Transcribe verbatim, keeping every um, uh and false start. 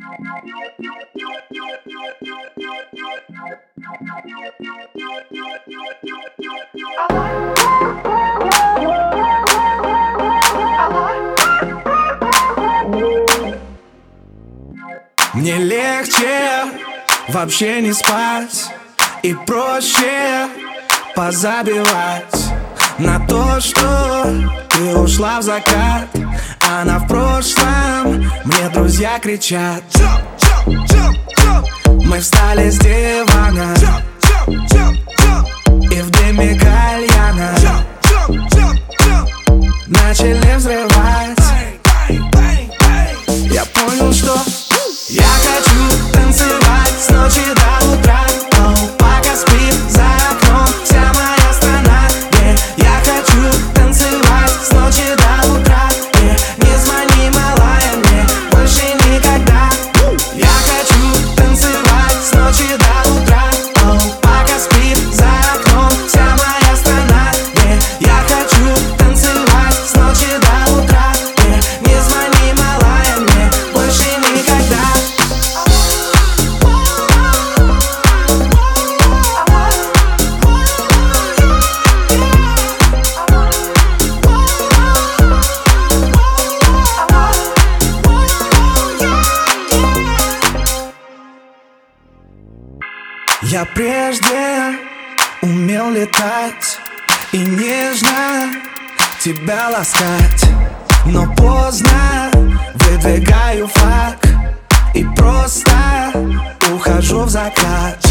Мне легче вообще не спать и проще позабивать на то, что ты ушла в закат, а на в прошлом мне друзья кричат. Мы встали с дивана и в дыме кальяна начали взрывать. Я понял, что я хочу танцевать с ночи до утра, но пока спит за окном вся моя страна. Yeah. Я хочу танцевать с ночи до утра. Yeah. Не звони, малая, мне больше никогда. Я хочу танцевать с ночи до утра, но пока спит за окном вся моя страна. Yeah. Я хочу танцевать с ночи до утра. Yeah. Не звони, малая, мне больше никогда. Я прежде умел летать и нежно тебя ласкать, но поздно выдвигаю флаг и просто ухожу в закат.